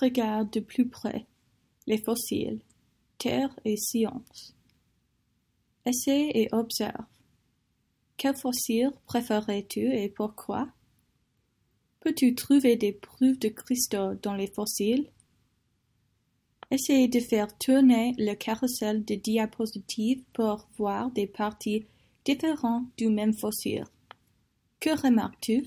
Regarde de plus près les fossiles, terre et science. Essaie et observe. Quel fossile préférerais-tu et pourquoi? Peux-tu trouver des preuves de cristaux dans les fossiles? Essaie de faire tourner le carrousel de diapositives pour voir des parties différentes du même fossile. Que remarques-tu?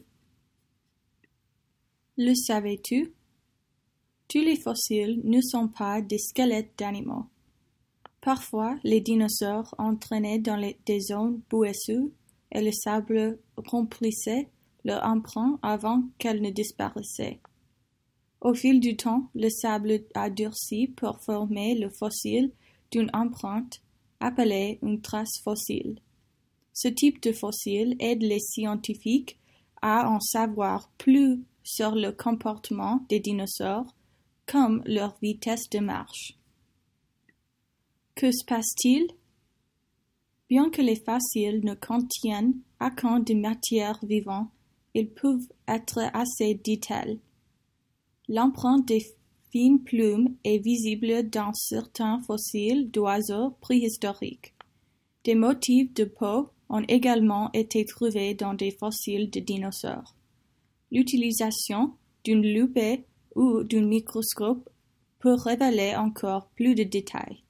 Le savais-tu? Tous les fossiles ne sont pas des squelettes d'animaux. Parfois, les dinosaures entraînaient dans des zones boueuses et le sable remplissait leur empreinte avant qu'elles ne disparaissaient. Au fil du temps, le sable a durci pour former le fossile d'une empreinte appelée une trace fossile. Ce type de fossile aide les scientifiques à en savoir plus sur le comportement des dinosaures, comme leur vitesse de marche. Que se passe-t-il? Bien que les fossiles ne contiennent aucune de matière vivante, ils peuvent être assez détaillés. L'empreinte des fines plumes est visible dans certains fossiles d'oiseaux préhistoriques. Des motifs de peau ont également été trouvés dans des fossiles de dinosaures. L'utilisation d'une loupe ou d'un microscope peut révéler encore plus de détails.